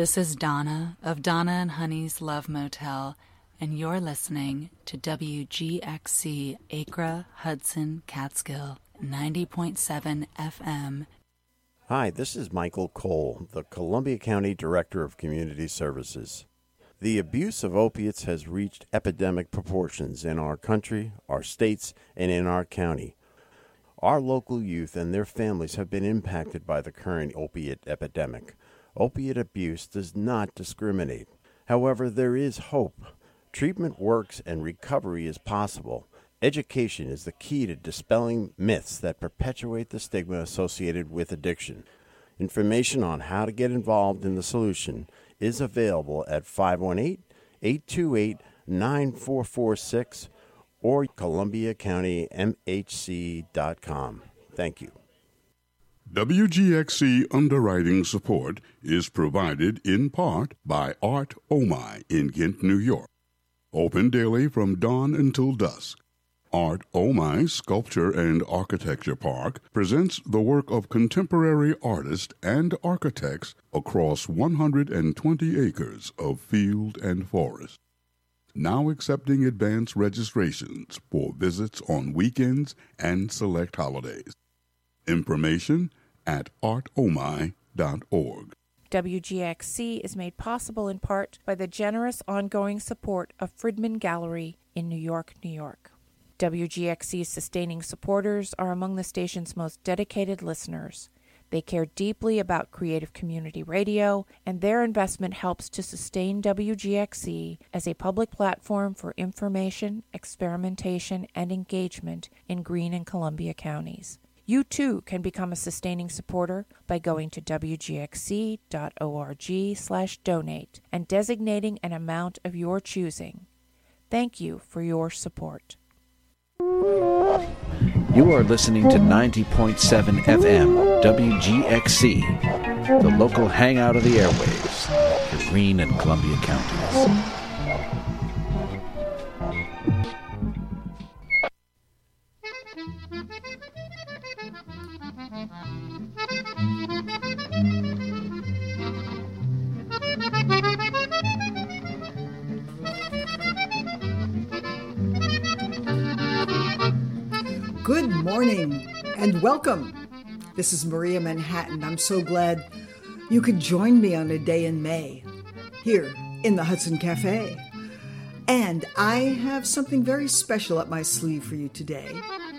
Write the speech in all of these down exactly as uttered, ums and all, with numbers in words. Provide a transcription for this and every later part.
This is Donna of Donna and Honey's Love Motel, and you're listening to W G X C Acra, Hudson, Catskill, ninety point seven F M. Hi, this is Michael Cole, the Columbia County Director of Community Services. The abuse of opiates has reached epidemic proportions in our country, our states, and in our county. Our local youth and their families have been impacted by the current opiate epidemic. Opiate abuse does not discriminate. However, there is hope. Treatment works and recovery is possible. Education is the key to dispelling myths that perpetuate the stigma associated with addiction. Information on how to get involved in the solution is available at five one eight, eight two eight, nine four four six or columbia county m h c dot com. Thank you. W G X C underwriting support is provided in part by Art Omai in Ghent, New York. Open daily from dawn until dusk. Art Omai Sculpture and Architecture Park presents the work of contemporary artists and architects across one hundred twenty acres of field and forest. Now accepting advance registrations for visits on weekends and select holidays. Information at art omai dot org. W G X C is made possible in part by the generous ongoing support of Friedman Gallery in New York, New York. W G X C's sustaining supporters are among the station's most dedicated listeners. They care deeply about creative community radio, and their investment helps to sustain W G X C as a public platform for information, experimentation, and engagement in Greene and Columbia counties. You too can become a sustaining supporter by going to w g x c dot org slash donate and designating an amount of your choosing. Thank you for your support. You are listening to ninety point seven F M W G X C, the local hangout of the airwaves for Greene and Columbia counties. Good morning and welcome. This is Maria Manhattan. I'm so glad you could join me on a day in May here in the Hudson Cafe. And I have something very special up my sleeve for you today.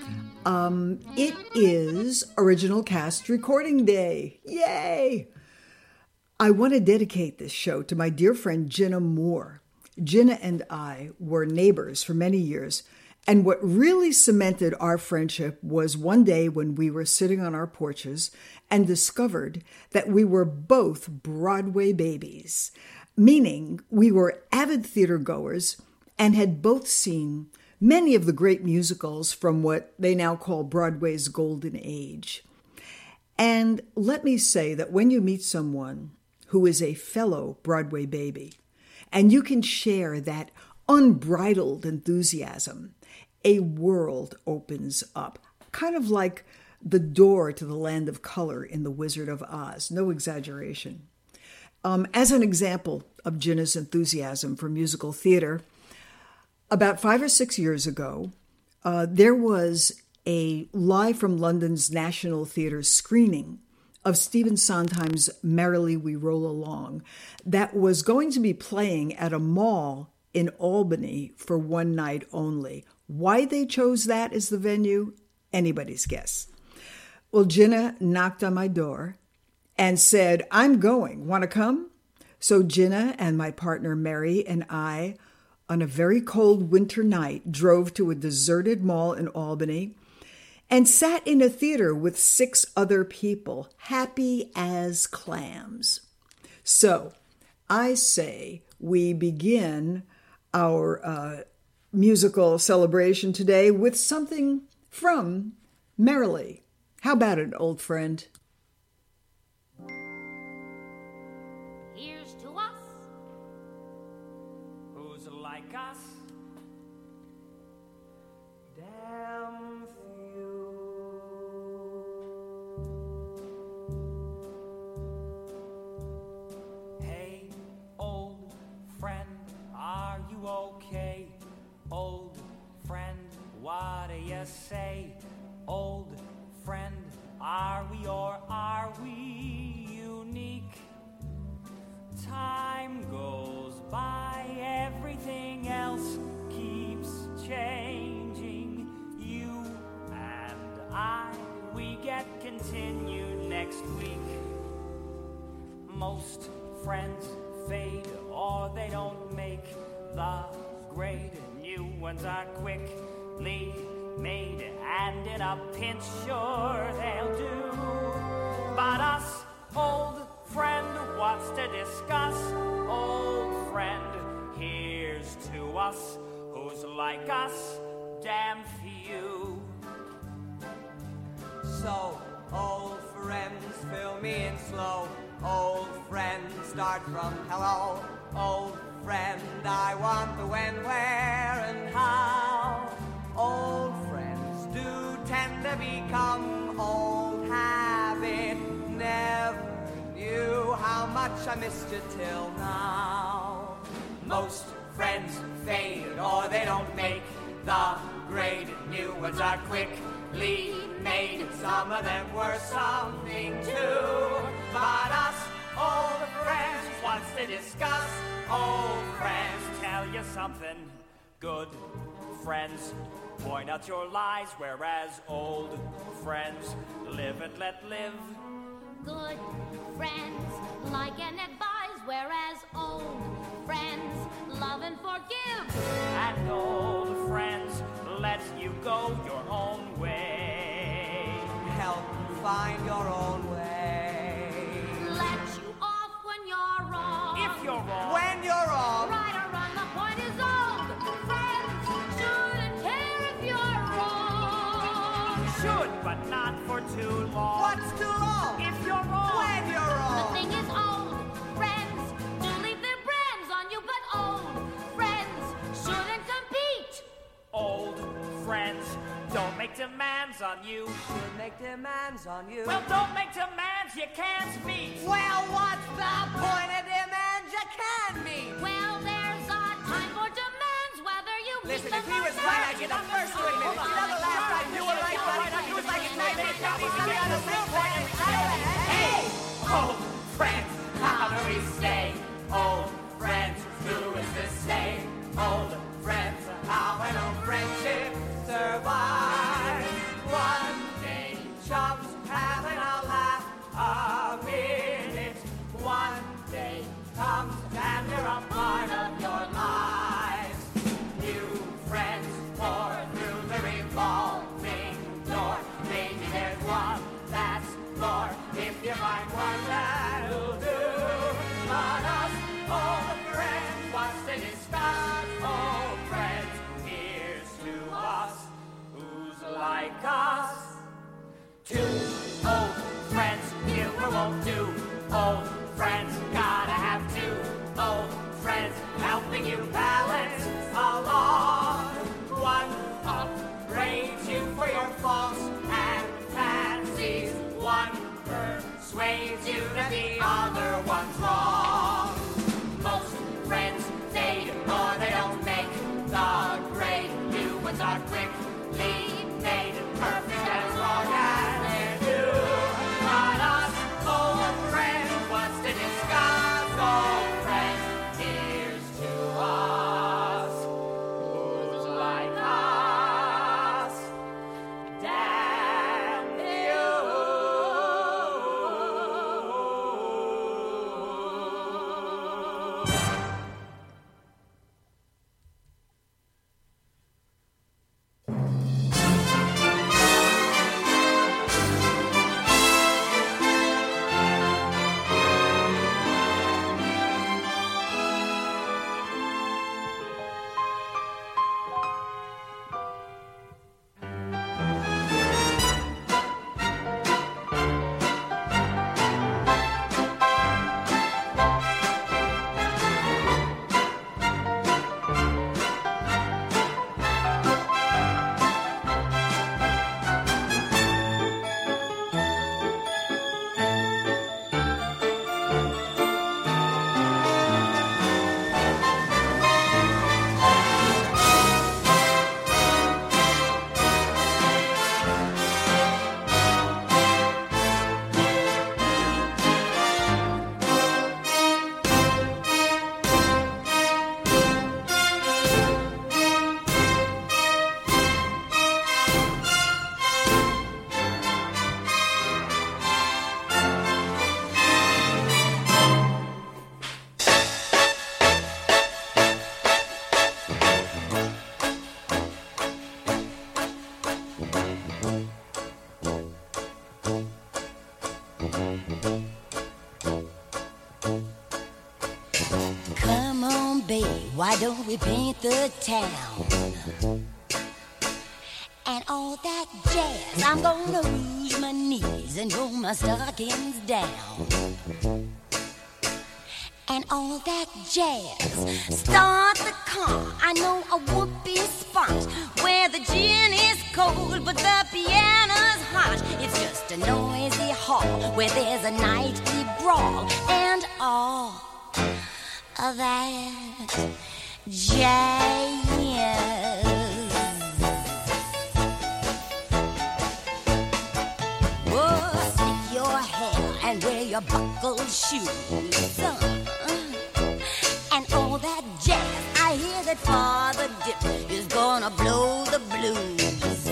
Um, it is Original Cast Recording Day. Yay! I want to dedicate this show to my dear friend Jenna Moore. Jenna and I were neighbors for many years. And what really cemented our friendship was one day when we were sitting on our porches and discovered that we were both Broadway babies, meaning we were avid theater goers and had both seen many of the great musicals from what they now call Broadway's golden age. And let me say that when you meet someone who is a fellow Broadway baby, and you can share that unbridled enthusiasm, a world opens up, kind of like the door to the land of color in The Wizard of Oz. No exaggeration. Um, as an example of Jenna's enthusiasm for musical theater, about five or six years ago, uh, there was a live from London's National Theatre screening of Stephen Sondheim's Merrily We Roll Along that was going to be playing at a mall in Albany for one night only. Why they chose that as the venue, anybody's guess. Well, Jenna knocked on my door and said, I'm going. Want to come? So Jenna and my partner Mary and I, on a very cold winter night, drove to a deserted mall in Albany and sat in a theater with six other people, happy as clams. So I say we begin our uh, musical celebration today with something from Merrily. How about it, old friend? Here's to us, who's like us, damn few. Hey, continue next week. Most friends fade or they don't make the grade. New ones are quickly made and in a pinch sure they'll do. But us, old friend, what's to discuss? Old friend, here's to us. Who's like us? Damn few. So, old friends, fill me in slow. Old friend, start from hello. Old friend, I want the when, where, and how. Old friends do tend to become old habit. Never knew how much I missed you till now. Most friends fade or they don't make the grade. New ones are quickly made. Some of them were something too. But us, old friends, wants to discuss. Old friends, tell you something. Good friends point out your lies, whereas old friends live and let live. Good friends like and advise, whereas old friends love and forgive. And old friends let you go your own way. Help you find your own way. Let you off when you're wrong. If you're wrong. When you're wrong. Right or wrong, the point is old friends shouldn't care if you're wrong. Should, but not for too long. What's too long? If you're wrong. When you're wrong. The thing is, old friends do leave their brands on you, but old friends shouldn't compete. Old friends don't make demands on you. Should make demands on you. Well, don't make demands you can't meet. Well, what's the point of demands you can meet? Well, there's a time for demands, whether you Listen, meet if them he or was not. right, I'd get the first three minutes. You know the last time you were right, buddy? You was like a night and got me something on the real thing. Hey, old friends, how do we stay? Old friends, who is to stay? Old friends, how an old friendship survive? One day, chums having a laugh a minute. One day comes and they're a part of your lives. New friends pour through the revolving door. Maybe there's one that's more. If you find one that'll do. But us, old friends, what's to discuss? Old friends, here's to us. Who's like us? Two old friends, you won't do. Old friends, gotta have two old friends helping you balance along. One upgrades you for your faults and fancies. One persuades you that the other one's wrong. Most friends fade or they don't make the grade. New ones are quickly made perfect as long as they're new. But us, old friends, what's to discuss? Old friends, here's to us. Who's like us? Damn you. why don't we paint the town? And all that jazz, I'm gonna rouge my knees and roll my stockings down. And all that jazz, start the car. I know a whoopee spot where the gin is cold but the piano's hot. It's just a noisy hall where there's a nightly brawl. And all of that jazz. Oh, stick your hair and wear your buckled shoes. And all that jazz, I hear that Father Dip is gonna blow the blues.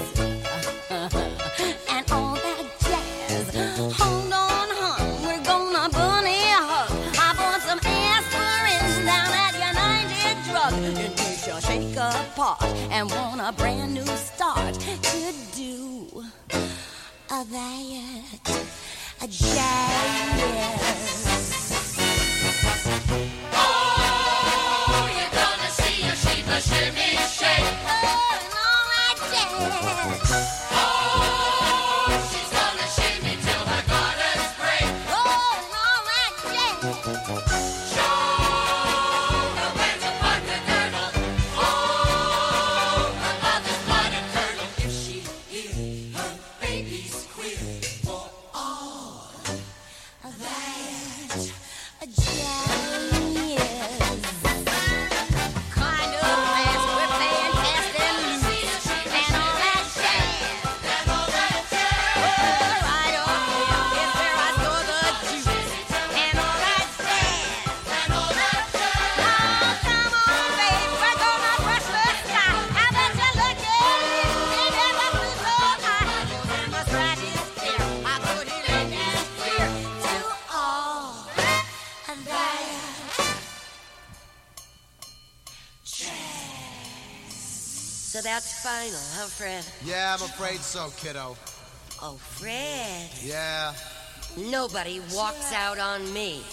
And all that jazz, hold on, hon, we're gonna bunny hug. I bought some aspirin down at United Drug in case you shake apart and want a brand new start to do a that a jazz. Shimmy, shake. Oh, and all that jazz. Oh, she's gonna shimmy till her gutters break. Oh, and all that jazz. Show her where to put the girdle. Oh, her mother's blood and curdle. If she hears her baby's queer for all that a jazz. So that's final, huh, Fred? Yeah, I'm afraid so, kiddo. Oh, Fred. Yeah. Nobody walks out on me.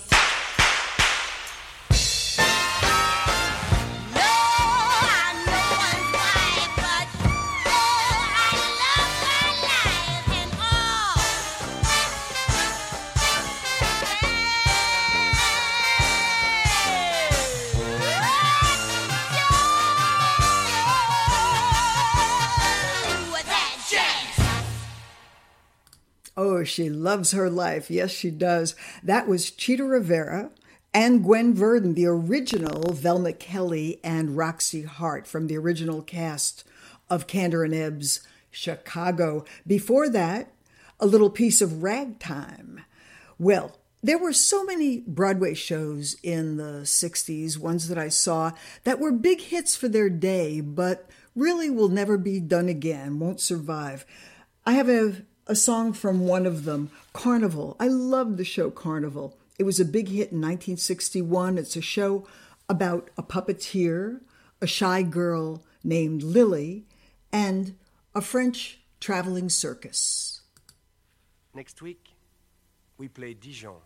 Oh, she loves her life. Yes, she does. That was Chita Rivera and Gwen Verdon, the original Velma Kelly and Roxy Hart from the original cast of Kander and Ebb's Chicago. Before that, a little piece of ragtime. Well, there were so many Broadway shows in the sixties, ones that I saw, that were big hits for their day, but really will never be done again, won't survive. I have a A song from one of them, Carnival. I love the show Carnival. It was a big hit in nineteen sixty-one. It's a show about a puppeteer, a shy girl named Lily, and a French traveling circus. Next week, we play Dijon.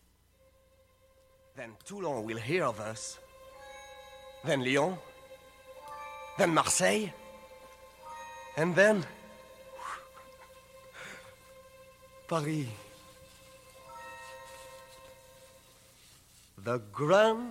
Then Toulon will hear of us. Then Lyon. Then Marseille. And then Paris. The Grand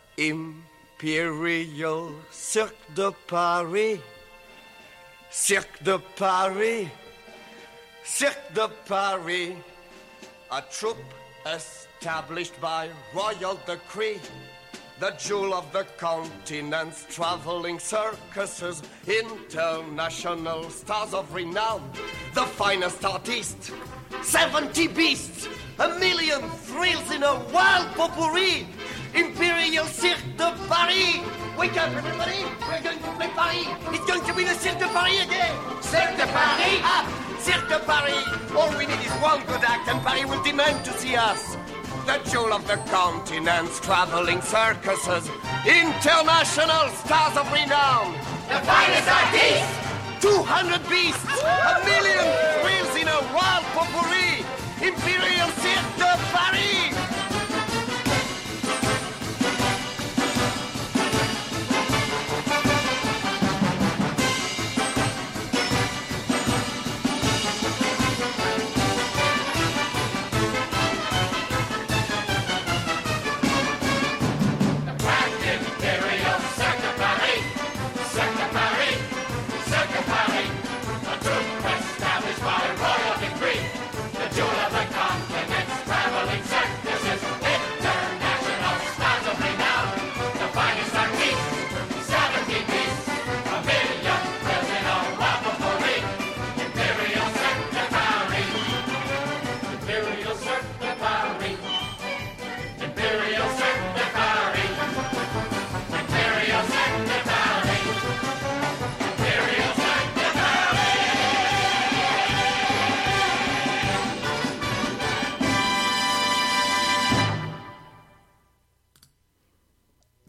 Imperial Cirque de Paris. Cirque de Paris. Cirque de Paris. A troupe established by royal decree. The jewel of the continent's traveling circuses, international stars of renown, the finest artists, seventy beasts, a million thrills in a wild potpourri. Imperial Cirque de Paris. Wake up, everybody! We're going to play Paris. It's going to be the Cirque de Paris again. Cirque de Paris. Ah, Cirque de Paris. All we need is one good act, and Paris will demand to see us. The jewel of the continent's traveling circuses, international stars of renown, the finest artists, two hundred beasts, a million thrills in a wild potpourri, Imperial Cirque de Paris.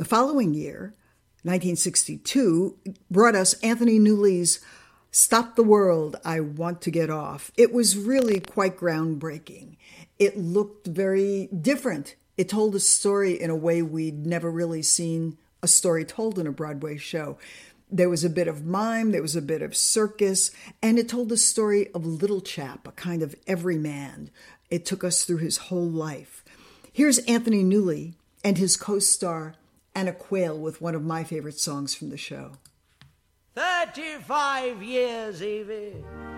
following year, nineteen sixty-two, brought us Anthony Newley's Stop the World, I Want to Get Off. It was really quite groundbreaking. It looked very different. It told a story in a way we'd never really seen a story told in a Broadway show. There was a bit of mime, there was a bit of circus, and it told the story of Little Chap, a kind of everyman. It took us through his whole life. Here's Anthony Newley and his co-star Anna Quayle with one of my favorite songs from the show. Thirty-five years, Evie.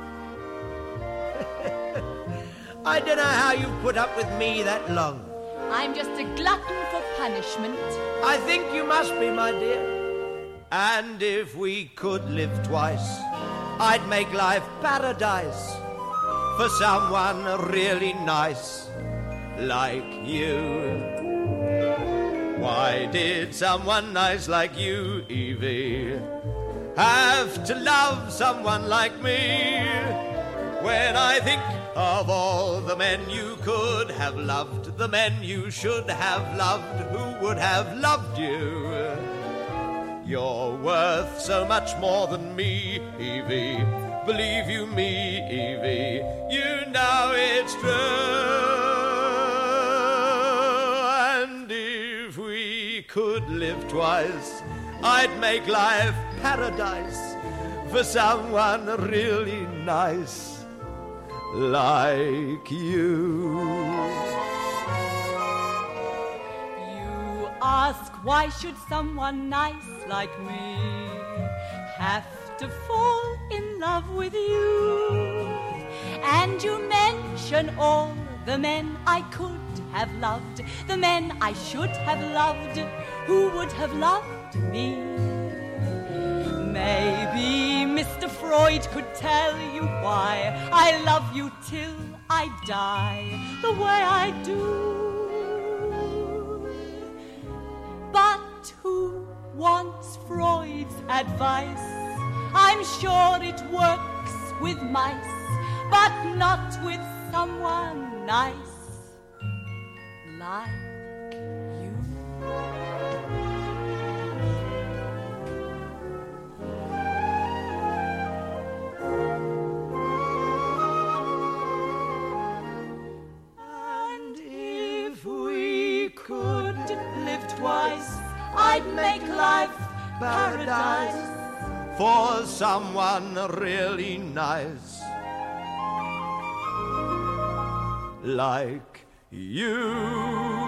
I don't know how you've put up with me that long. I'm just a glutton for punishment. I think you must be, my dear. And if we could live twice, I'd make life paradise for someone really nice like you. Why did someone nice like you, Evie, have to love someone like me? When I think of all the men you could have loved, the men you should have loved, who would have loved you, you're worth so much more than me, Evie. Believe you me, Evie, you know it's true. And if we could live twice, I'd make life paradise for someone really nice like you. You ask, why should someone nice like me have to fall in love with you? And you mention all the men I could have loved, the men I should have loved, who would have loved me. Maybe Mister Freud could tell you why I love you till I die the way I do. But who wants Freud's advice? I'm sure it works with mice, but not with someone nice like you. And if we could live twice, I'd make life paradise for someone really nice like you.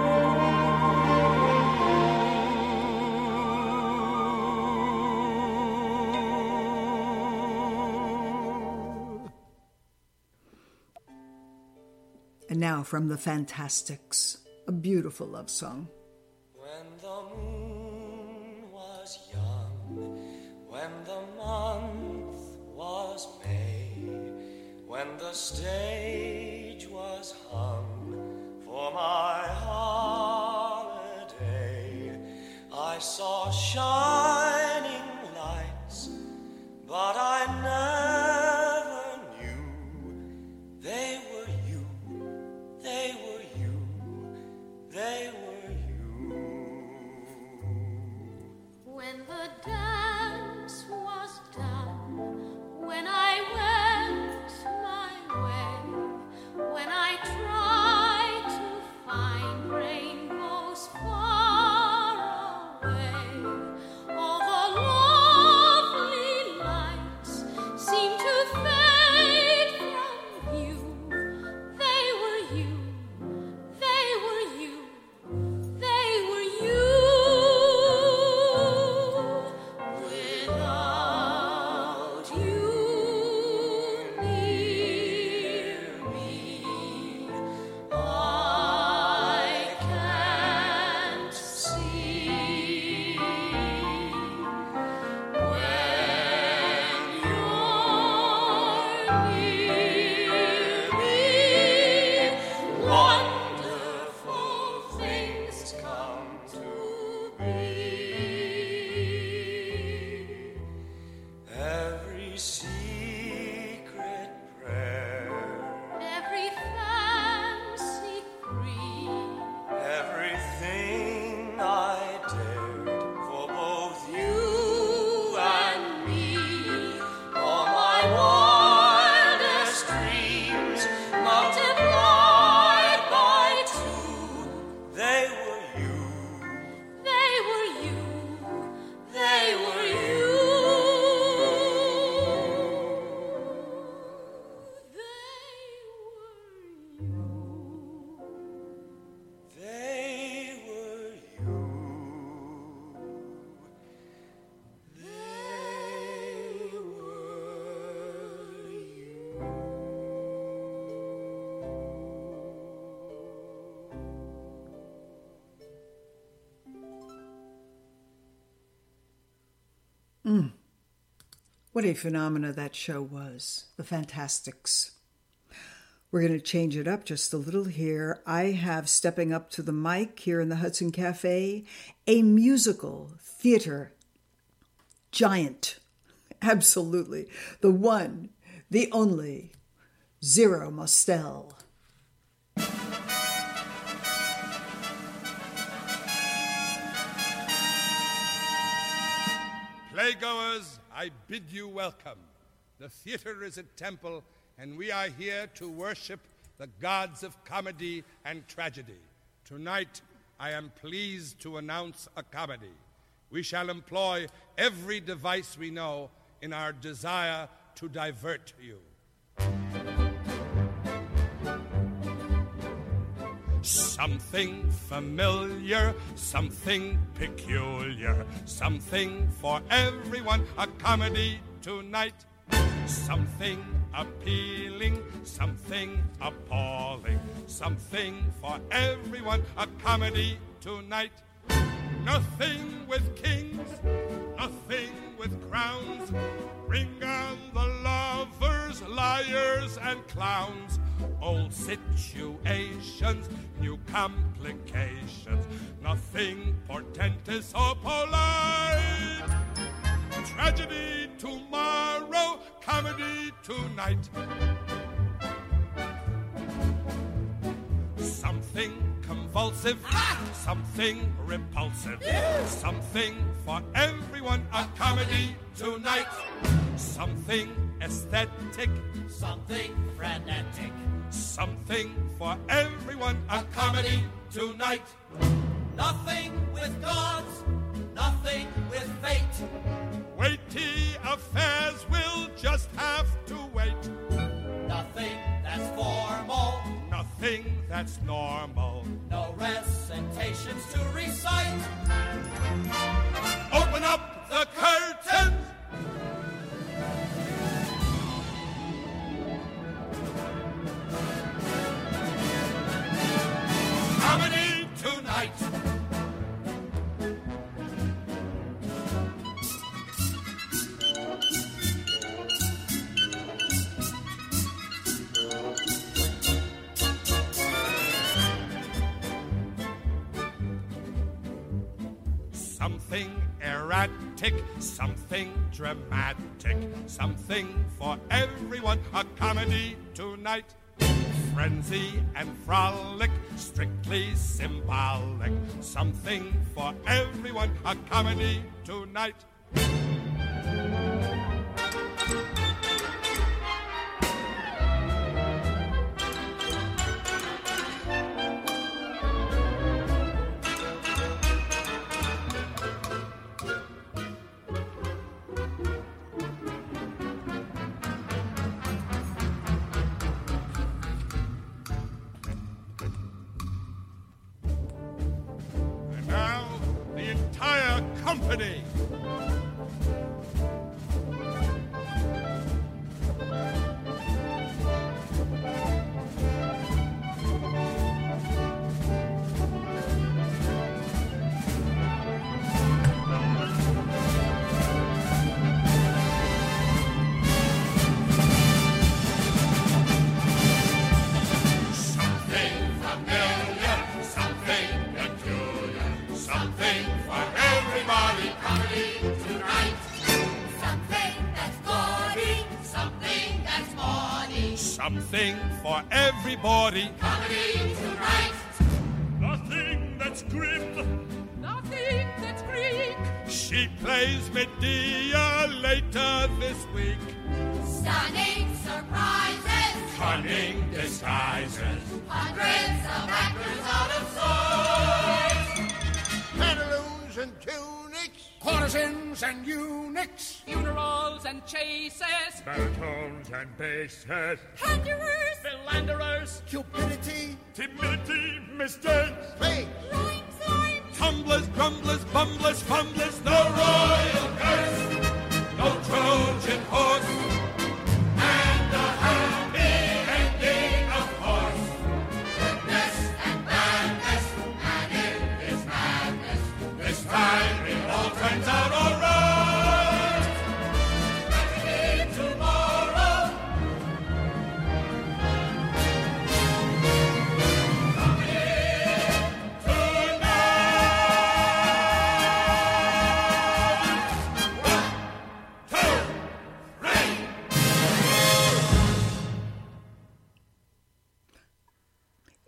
And now from the Fantastics, a beautiful love song. When the moon was young, when the month was May, when the stage was hung for my holiday, I saw shining lights, but I never knew they were you, they were you, they were you. When the dance was done, when I went my way, Mm. What a phenomena that show was, The Fantastics. We're going to change it up just a little here. I have stepping up to the mic here in the Hudson Cafe, a musical theater giant. Absolutely. The one, the only, Zero Mostel. Playgoers, I bid you welcome. The theater is a temple, and we are here to worship the gods of comedy and tragedy. Tonight, I am pleased to announce a comedy. We shall employ every device we know in our desire to divert you. Something familiar, something peculiar, something for everyone, a comedy tonight. Something appealing, something appalling, something for everyone, a comedy tonight. Nothing with kings, nothing with crowns. Bring on the lovers, liars, and clowns. Old situations, new complications. Nothing portentous or polite. Tragedy tomorrow, comedy tonight. Something convulsive, ah! Something repulsive, yeah! Something for everyone, a comedy tonight. Something aesthetic, something frenetic, something for everyone, a comedy tonight. Nothing with gods, nothing with fate. Weighty affairs will just have to wait. Nothing that's formal, nothing that's normal. No recitations to recite. Open up the curtains. Comedy tonight. Something erratic, something dramatic, something for everyone, a comedy tonight. Frenzy and frolic, strictly symbolic, something for everyone, a comedy tonight. Company. Something for everybody. Comedy tonight. Nothing that's grim. Nothing that's Greek. She plays Medea later this week. Stunning surprises. Cunning disguises. Hundreds of actors out of sorts. Pantaloons and tunics. Courtesans and eunuchs. Funerals and chases. Baritones and basses. Conjurers. Philanderers. Cupidity. Timidity. Mistakes. Fake. Rhymes, rhymes. Tumblers, grumblers, bumblers, fumblers. No royal curse. No Trojan horse. And a happy ending, of course. Goodness and madness. And it is madness. This time it all turns out all right.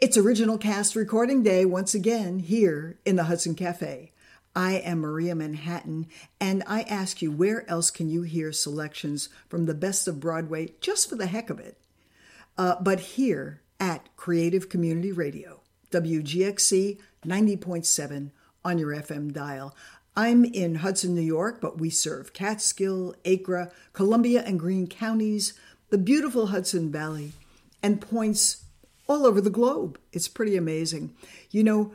It's Original Cast Recording Day once again here in the Hudson Cafe. I am Maria Manhattan, and I ask you, where else can you hear selections from the best of Broadway just for the heck of it? Uh, but here at Creative Community Radio, W G X C ninety point seven on your F M dial. I'm in Hudson, New York, but we serve Catskill, Acre, Columbia, and Greene counties, the beautiful Hudson Valley, and points all over the globe. It's pretty amazing. You know,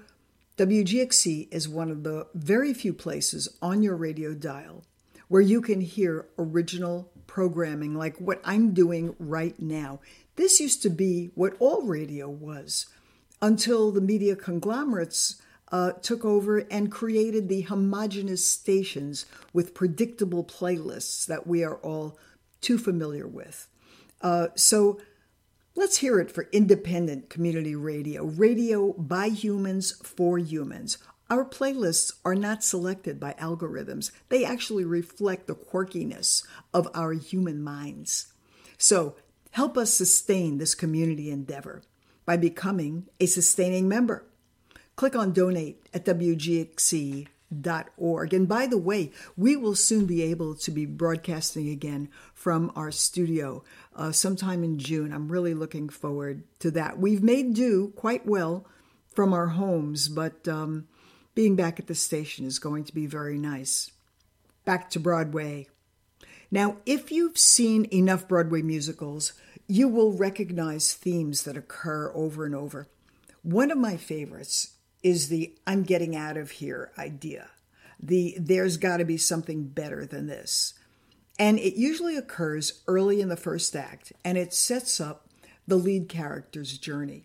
W G X C is one of the very few places on your radio dial where you can hear original programming like what I'm doing right now. This used to be what all radio was until the media conglomerates uh, took over and created the homogenous stations with predictable playlists that we are all too familiar with. Uh, so let's hear it for independent community radio, radio by humans for humans. Our playlists are not selected by algorithms. They actually reflect the quirkiness of our human minds. So help us sustain this community endeavor by becoming a sustaining member. Click on donate at W G X C dot org. And by the way, we will soon be able to be broadcasting again from our studio uh, sometime in June. I'm really looking forward to that. We've made do quite well from our homes, but um, being back at the station is going to be very nice. Back to Broadway. Now, if you've seen enough Broadway musicals, you will recognize themes that occur over and over. One of my favorites is the I'm getting out of here idea. The there's got to be something better than this. And it usually occurs early in the first act, and it sets up the lead character's journey.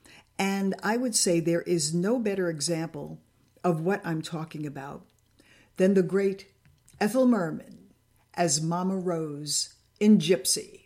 And I would say there is no better example of what I'm talking about than the great Ethel Merman as Mama Rose in Gypsy.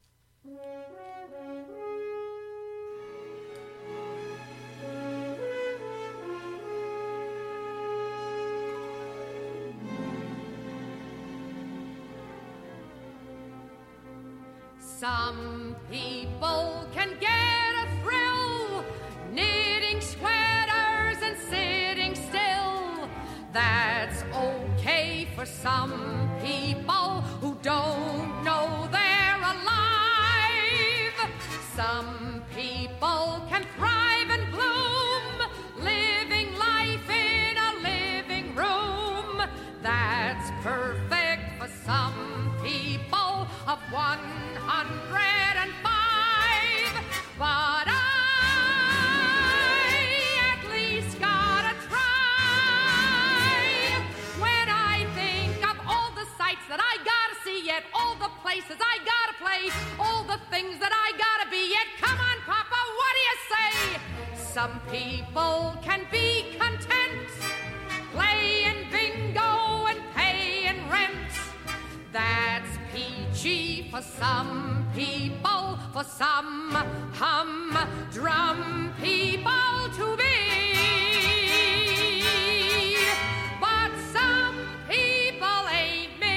Some people can get a thrill knitting sweaters and sitting still. That's okay for some people who don't know they're alive. Some people can thrive and bloom, living life in a living room. That's perfect for some people of one hundred and five, but I at least gotta try. When I think of all the sights that I gotta see yet, all the places I gotta play, all the things that I gotta be yet, come on, Papa, what do you say? Some people can be content playing bingo and paying rent. That's peachy for some people, for some humdrum people to be. But some people ain't me.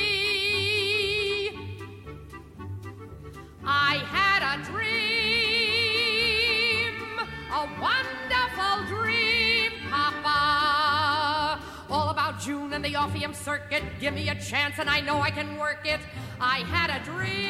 I had a dream, a wonderful dream, Papa. All about June and the Orpheum Circuit. Give me a chance and I know I can work it. I had a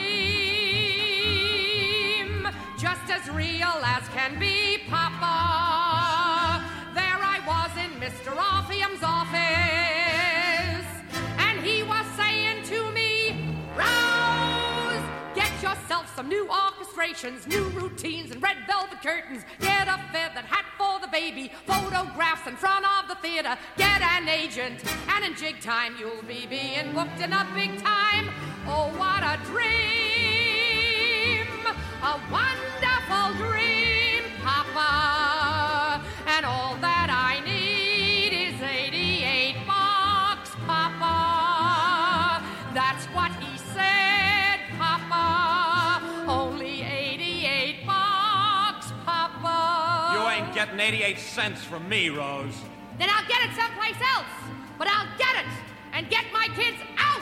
dream, just as real as can be, Papa. There I was in Mister Orpheum's office, and he was saying to me, Rose, get yourself some new orchestrations, new routines, and red velvet curtains. Get a feathered hat for the baby, photographs in front of the theater. Get an agent, and in jig time you'll be being booked in a big time. Oh, what a dream, a wonderful dream, Papa. And all that I need is eighty-eight bucks, Papa. That's what he said, Papa. Only eighty-eight bucks, Papa. You ain't getting eighty-eight cents from me, Rose. Then I'll get it someplace else. But I'll get it and get my kids out.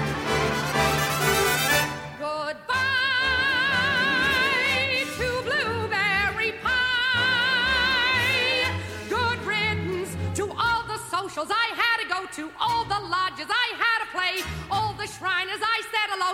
Goodbye to blue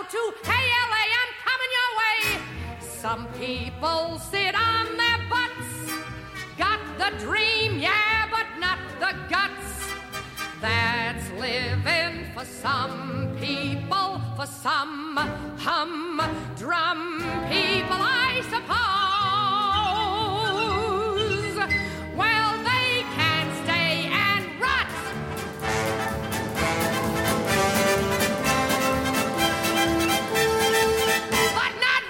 to, hey L A, I'm coming your way. Some people sit on their butts, got the dream, yeah, but not the guts. That's living for some people, for some humdrum people, I suppose. Well, they can stay and rot. But not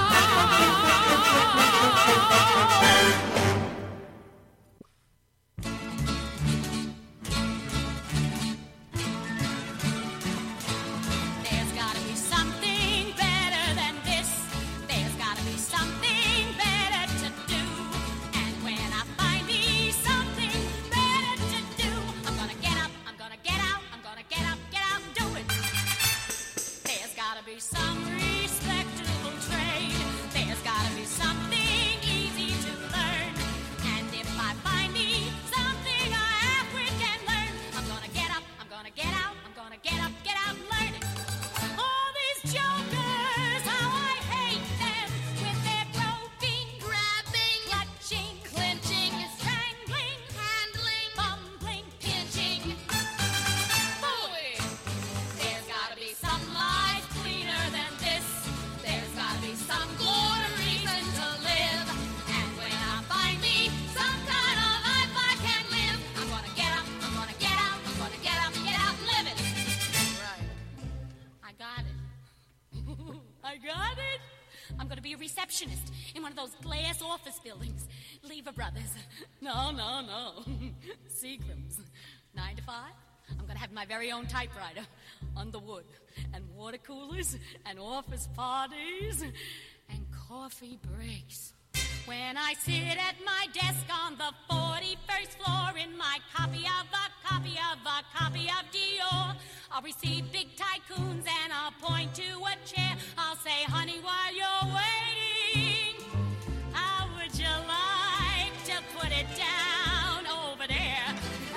There's gotta be something better than this. There's gotta be something better to do. And when I find me something better to do, I'm gonna get up, I'm gonna get out, I'm gonna get up, get out and do it. There's gotta be some respectable trade. There's gotta be something easy to learn. And if I find me something I halfway can learn, I'm gonna get up, I'm gonna get out, I'm gonna get up, get out and learn it. All these jokers, how I hate them, with their groping, grabbing, clutching, clinching, strangling, handling, fumbling, pinching. Boy, there's gotta be some life cleaner than this. There's gotta be some good reason to live. And when I find me some kind of life I can live, I'm gonna get up, I'm gonna get out, I'm gonna get up, get out and live it. Right. I got it. I got it. I'm gonna be a receptionist in one of those glass office buildings. Lever Brothers. No, no, no. Seagram's. Nine to five. I'm gonna have my very own typewriter on the wood, and water coolers, and office parties, and coffee breaks. When I sit at my desk on the forty-first floor in my copy of a copy of a copy of Dior, I'll receive big tycoons and I'll point to a chair. I'll say, honey, while you're waiting, how would you like to put it down over there?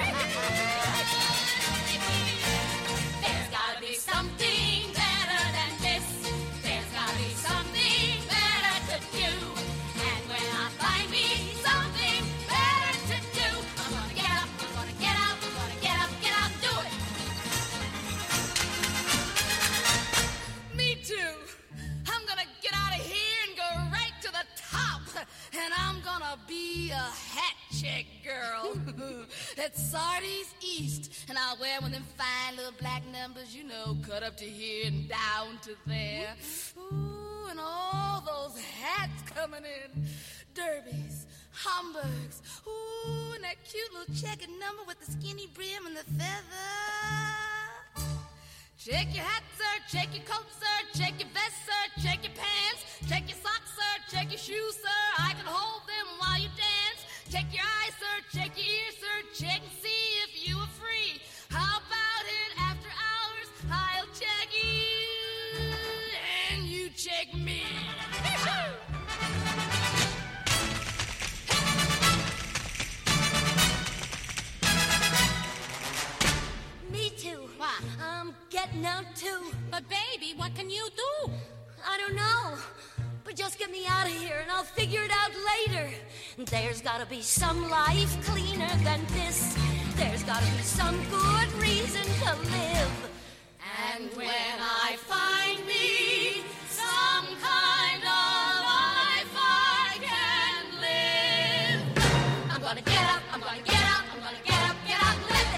There's gotta be something better than this. There's gotta be something better to do. And when I find me something better to do, I'm gonna get up, I'm gonna get out, I'm gonna get up, get out and do it. Me too. I'm gonna get out of here and go right to the top. And I'm gonna be a hat check girl at Sardi's East. And I'll wear one of them fine little black numbers, you know, cut up to here and down to there. Ooh, and all those hats coming in. Derbies, Hamburgs. Ooh, and that cute little checkered number with the skinny brim and the feather. Check your hat, sir. Check your coat, sir. Check your vest, sir. Check your pants. Check your socks, sir. Check your shoes, sir. I can hold them while you dance. Check your eyes, sir. Check your ears, sir. Check and see if you are free. How about it after hours? I'll check you and you check me. Me too. Why? I'm getting out too. But baby, what can you do? I don't know. But just get me out of here and I'll figure it out later. There's gotta be some life cleaner than this. There's gotta be some good reason to live. And when I find me some kind of life I can live, I'm gonna get up, I'm gonna get out, I'm gonna get up, get out and live it.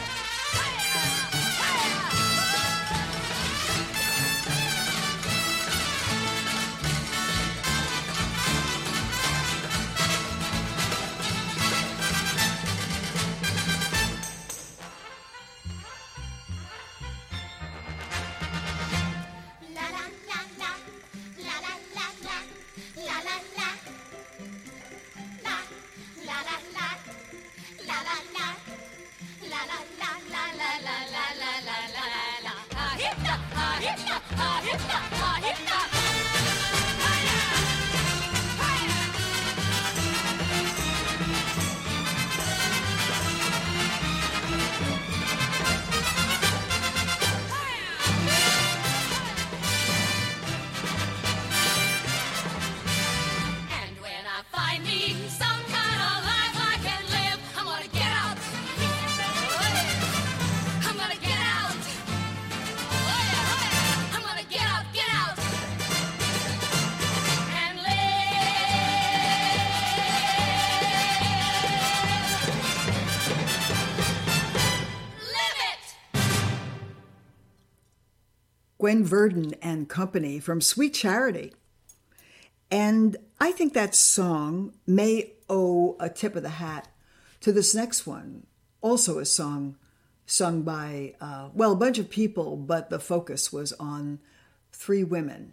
Gwen Verdon and Company from Sweet Charity. And I think that song may owe a tip of the hat to this next one, also a song sung by, uh, well, a bunch of people, but the focus was on three women.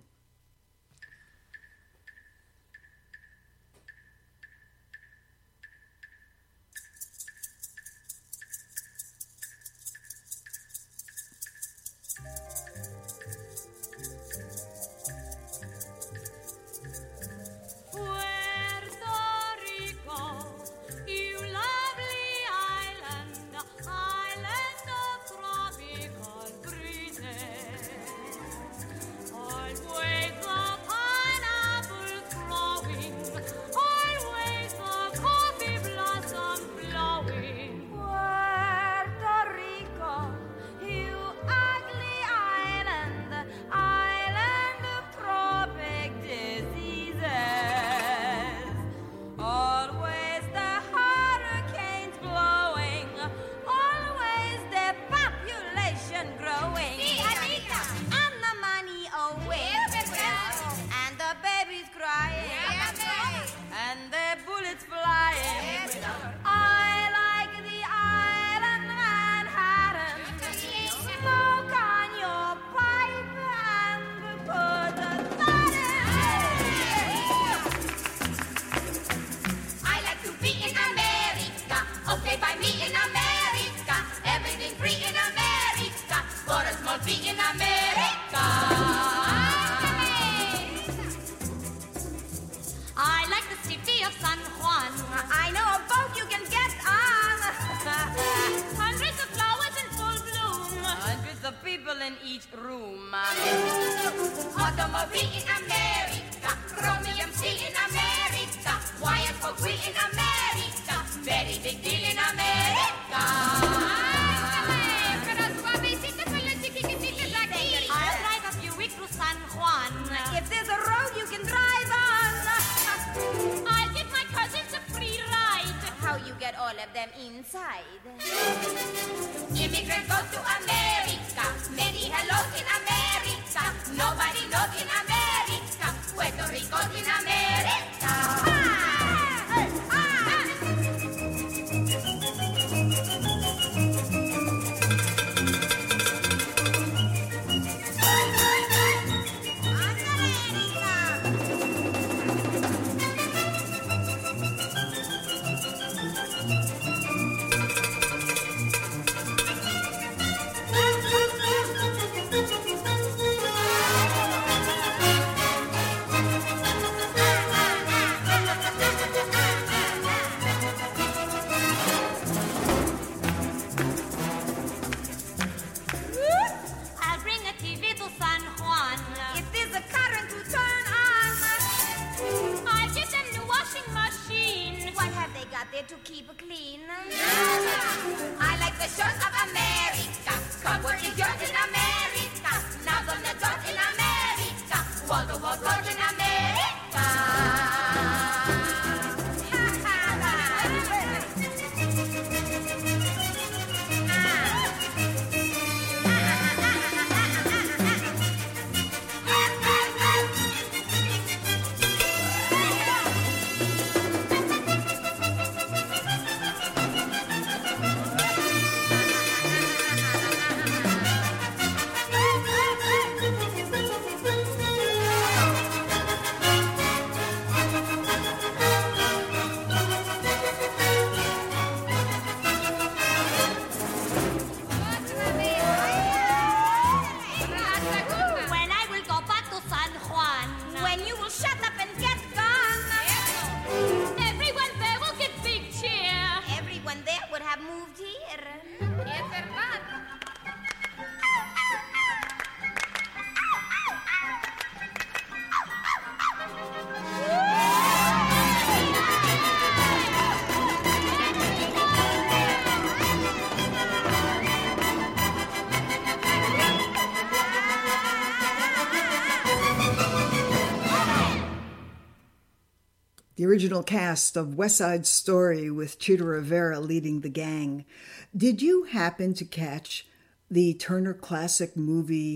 The original cast of West Side Story with Chita Rivera leading the gang. Did you happen to catch the Turner Classic movie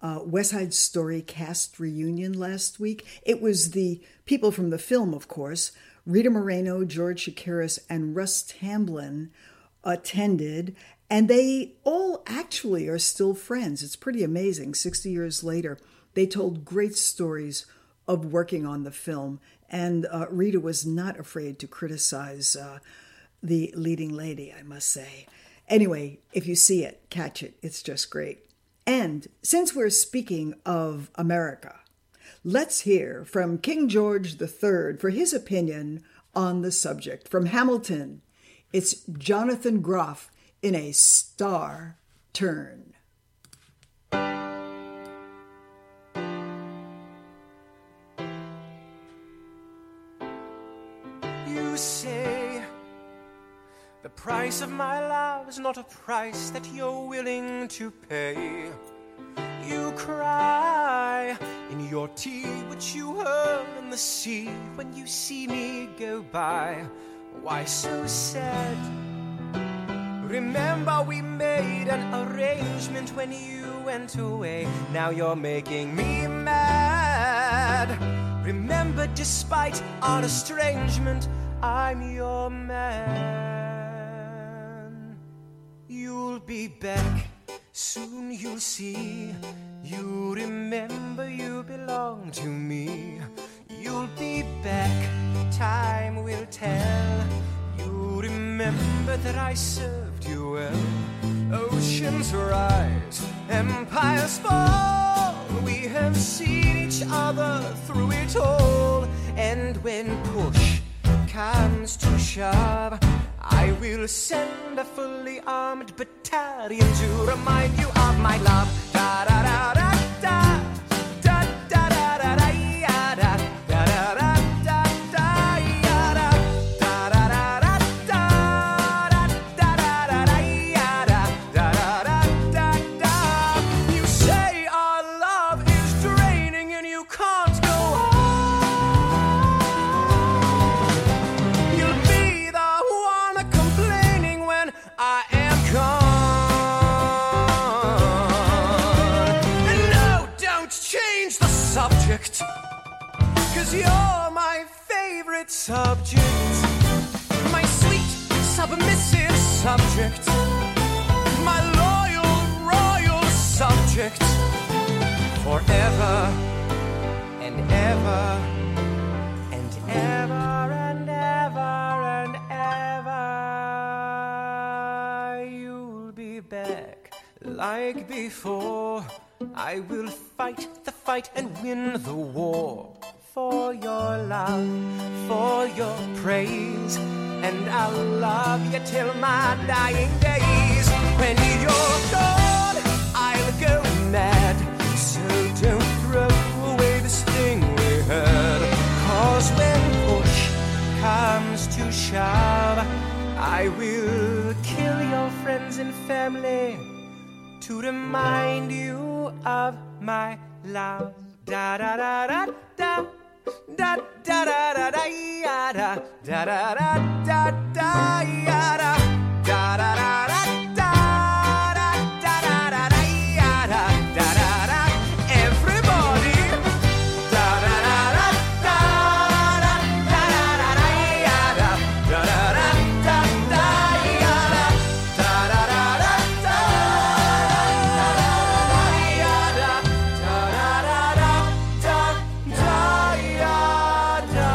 uh, West Side Story cast reunion last week. It was the people from the film, of course. Rita Moreno, George Chakiris, and Russ Tamblyn attended, and they all actually are still friends. It's pretty amazing. sixty years later, they told great stories of working on the film, and uh, Rita was not afraid to criticize uh, the leading lady, I must say. Anyway, if you see it, catch it. It's just great. And since we're speaking of America, let's hear from King George the Third for his opinion on the subject. From Hamilton, it's Jonathan Groff in A Star Turn. You say the price of my love is not a price that you're willing to pay. You cry in your tea, which you hurl in the sea when you see me go by. Why so sad? Remember we made an arrangement when you went away. Now you're making me mad. Remember, despite our estrangement, I'm your man. You'll be back, soon you'll see. You remember you belong to me. You'll be back, time will tell. You remember that I served you well. Oceans rise, empires fall. We have seen each other through it all. And when push comes to shove, I will send a fully armed battalion to remind you of my love. Da da da da da da da da da da ya da da da da da da ya da da da da da da da da da da ya da da da da da. You say our love is draining and you can't go on. You'll be the one complaining when I am gone. And no, don't change the subject, 'cause you're my favorite subject. My sweet, submissive subject. My loyal, royal subject. Forever and ever and ever and ever and ever. You'll be back like before. I will fight the fight and win the war. For your love, for your praise, and I'll love you till my dying days. When you're gone, I'll go mad. So don't throw away this thing we had. 'Cause when push comes to shove, I will kill your friends and family to remind you of my love. Da da da da da da da da da da ya da da da da da da ya da da da da da da da da da da ya da da da da. Everybody, da da da da da da da da da ya da da da da da da ya da da da da da da ya da da da da da da ya da.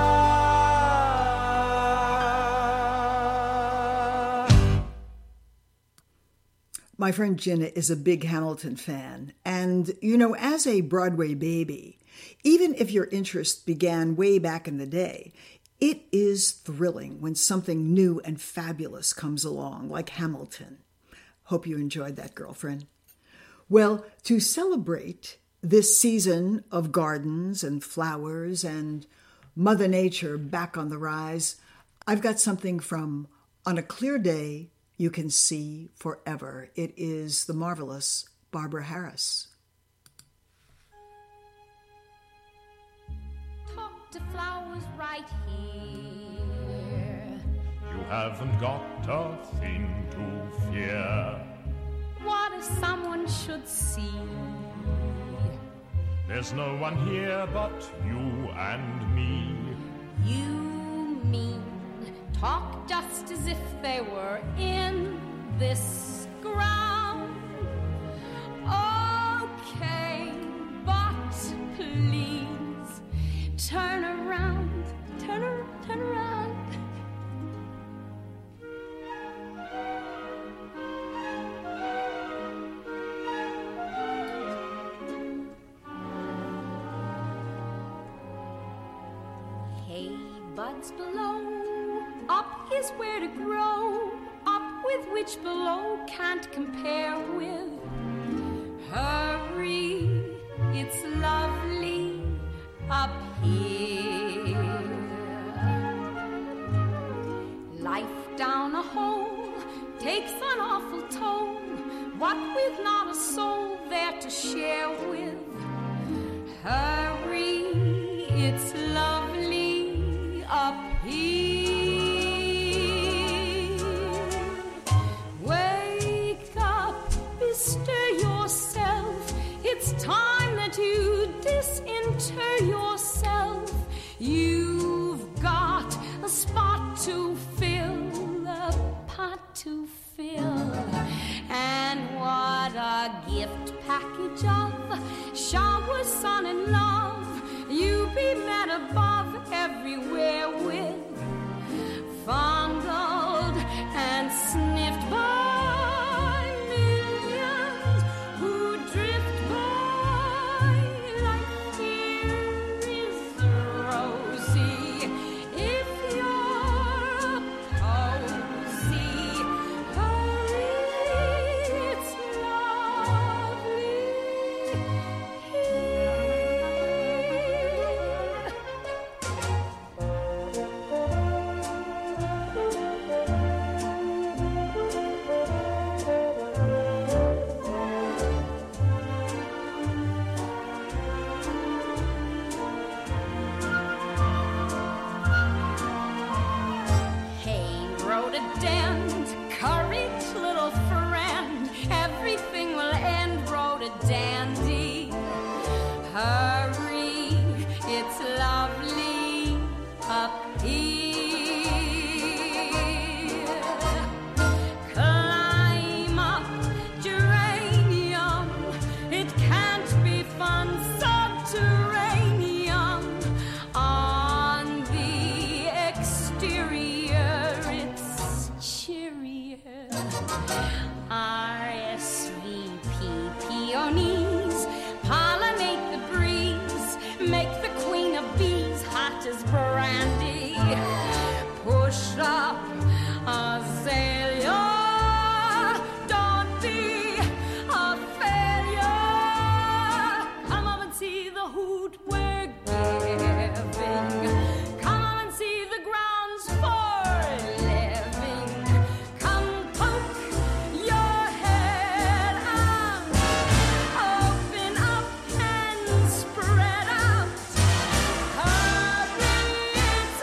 My friend Jenna is a big Hamilton fan, and, you know, as a Broadway baby, even if your interest began way back in the day, it is thrilling when something new and fabulous comes along, like Hamilton. Hope you enjoyed that, girlfriend. Well, to celebrate this season of gardens and flowers and Mother Nature back on the rise, I've got something from On a Clear Day You Can See Forever. It is the marvelous Barbara Harris. Talk to flowers right here. You haven't got a thing to fear. What if someone one should see. There's no one here but you and me. You mean talk just as if they were in this ground. Okay, but please turn around, turn around, turn around. Hey, buds below, up is where to grow, up with which below can't compare with. Hurry, it's lovely up here. Life down a hole takes an awful toll, what with not a soul there to share with. Hurry, it's lovely up here. Wake up, bestir yourself. It's time that you disinter yourself. You've got a spot to fill, a pot to fill. And what a gift package of shower, sun, and love you be met above everywhere with, fondled and sniffed by millions who drift by. Life here is rosy if you're a posy. Hurry, it's lovely here. Hey, rhododend, courage, little friend. Everything will end, rhododendron. Hurry, it's lovely up here. Climb up, geranium. It can't be fun, subterranean. On the exterior, it's cheerier. R S V P peonies pollinate the breeze, make the queen of bees hot as brandy. Push up, azalea, don't be a failure. Come up and see the hoot we're giving. Come up and see the grounds for living. Come poke your head out, open up and spread out. Hurry, it's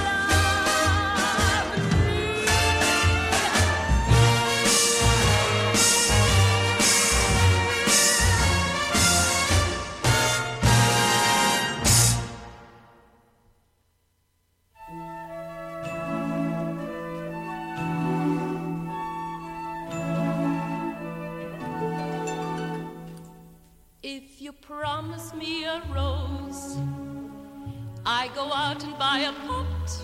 If you promise me a rose, I go out and buy a pot.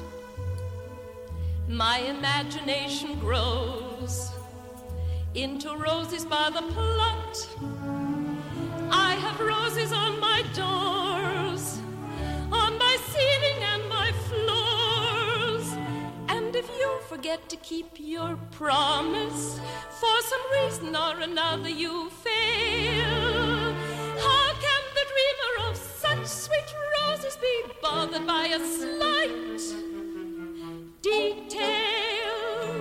My imagination grows into roses by the plot. I have roses on my doors, on my ceiling and my floors. And if you forget to keep your promise, for some reason or another you fail, how can the dreamer of such sweet roses be bothered by a slight detail?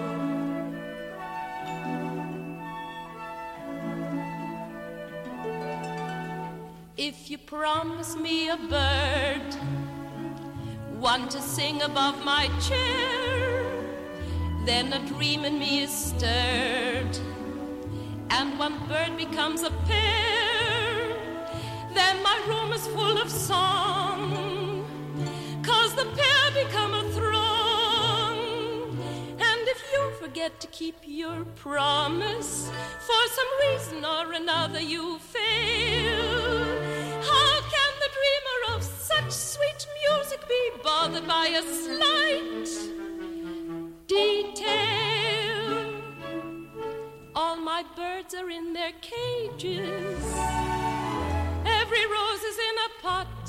If you promise me a bird, one to sing above my chair, then a dream in me is stirred, and one bird becomes a pair, then my room is full of song, 'cause the pair become a throng. And if you forget to keep your promise, for some reason or another you fail, how can the dreamer of such sweet music be bothered by a slight detail? All my birds are in their cages, every rose is in a pot.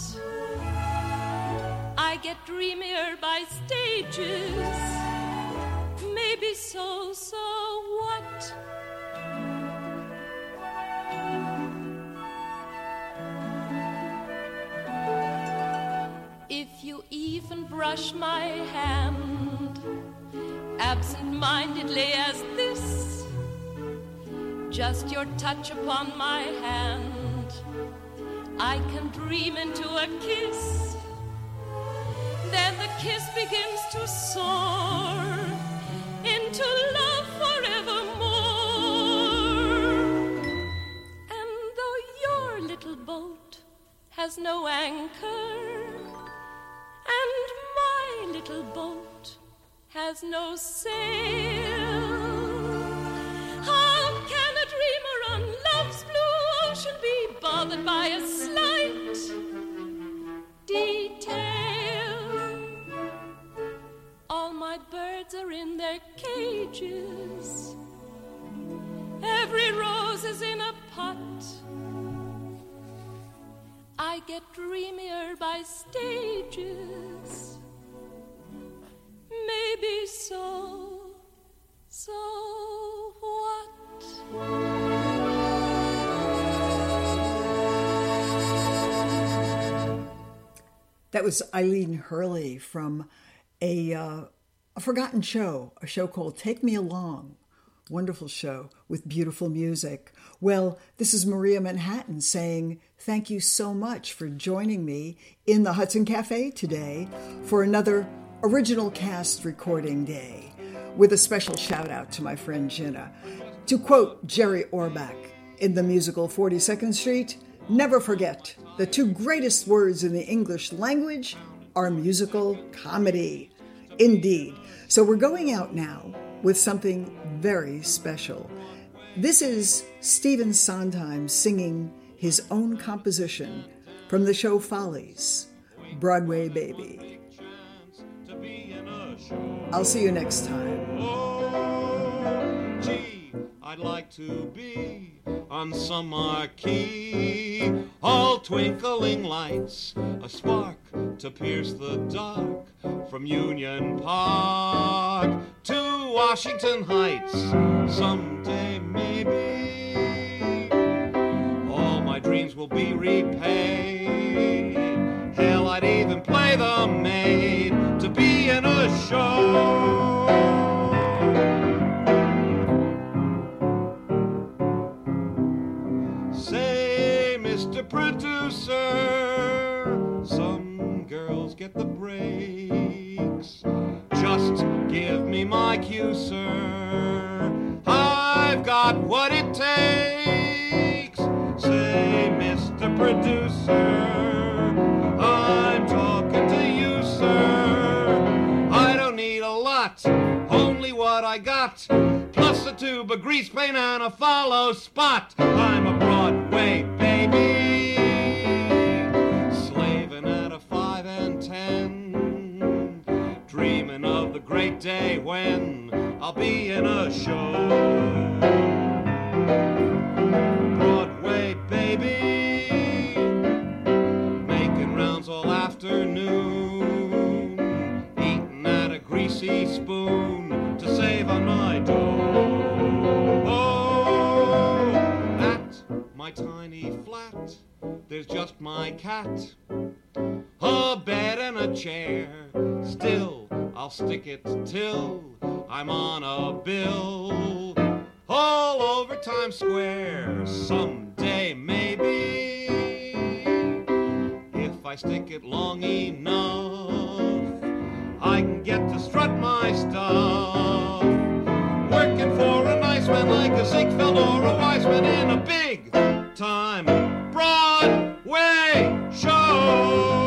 I get dreamier by stages, maybe so, so what? If you even brush my hand absent-mindedly as this, just your touch upon my hand, I can dream into a kiss. Then the kiss begins to soar into love forevermore. And though your little boat has no anchor, and my little boat has no sail, how can a dreamer on love's blue ocean be bothered by a slight detail? All my birds are in their cages, every rose is in a pot. I get dreamier by stages, maybe so, so what? That was Eileen Hurley from a, uh, a forgotten show, a show called Take Me Along. Wonderful show with beautiful music. Well, this is Maria Manhattan saying thank you so much for joining me in the Hudson Cafe today for another original cast recording day, with a special shout out to my friend Jenna. To quote Jerry Orbach in the musical forty-second Street, never forget the two greatest words in the English language are musical comedy. Indeed. So we're going out now with something very special. This is Stephen Sondheim singing his own composition from the show Follies, Broadway Baby. I'll see you next time. Oh, gee, I'd like to be on some marquee, all twinkling lights, a spark to pierce the dark, from Union Park to Washington Heights, someday maybe all my dreams will be repaid. Hell, I'd even play the maid to be in a show. Say, Mister Producer, some girls get the breaks. Just give me my cue, sir. I've got what it takes. Say, Mister Producer, I'm talking to you, sir. I don't need a lot, only what I got, plus a tube of grease paint and a follow spot. I'm a Broadway baby, slaving at a five and ten, dreaming of the great day when I'll be in a show. Broadway baby, making rounds all afternoon, eating at a greasy spoon to save on my dough. Oh, at my tiny flat, there's just my cat, a bed and a chair. Still, I'll stick it till I'm on a bill all over Times Square someday, maybe, if I stick it long enough. I can get to strut my stuff, working for a nice man like a Ziegfeld or a Weissman in a big time Broadway show.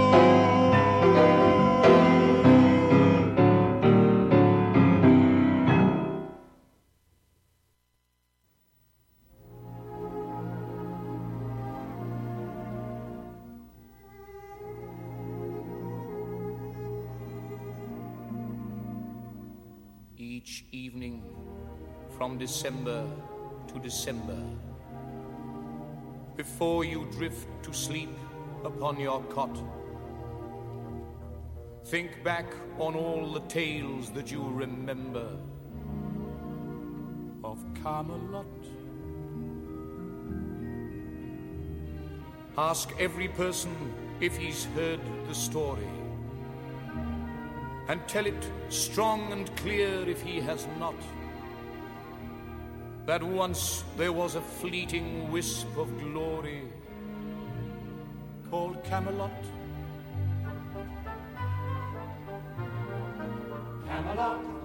Each evening from December to December, before you drift to sleep upon your cot, think back on all the tales that you remember of Camelot. Ask every person if he's heard the story, and tell it strong and clear if he has not, that once there was a fleeting wisp of glory called Camelot. Camelot